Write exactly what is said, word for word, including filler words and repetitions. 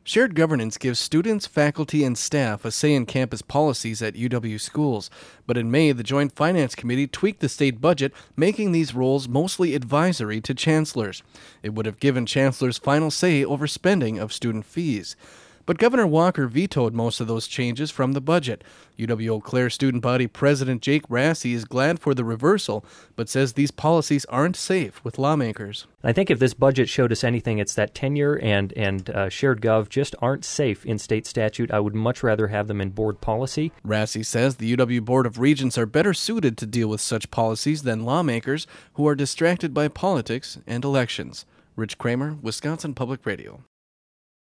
Shared governance gives students, faculty, and staff a say in campus policies at U W schools. But in May, the Joint Finance Committee tweaked the state budget, making these roles mostly advisory to chancellors. It would have given chancellors final say over spending of student fees. But Governor Walker vetoed most of those changes from the budget. U W-Eau Claire Student Body President Jake Rassy is glad for the reversal, but says these policies aren't safe with lawmakers. I think if this budget showed us anything, it's that tenure and, and uh, shared gov just aren't safe in state statute. I would much rather have them in board policy. Rassy says the U W Board of Regents are better suited to deal with such policies than lawmakers who are distracted by politics and elections. Rich Kramer, Wisconsin Public Radio.